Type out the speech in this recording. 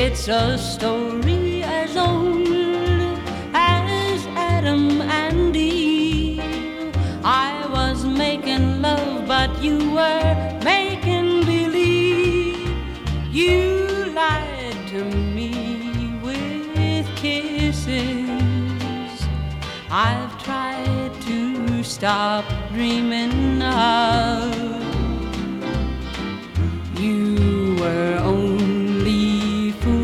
It's a story as old as Adam and Eve. I was making love, but you were making believe. You lied to me with kisses. I've tried to stop dreaming of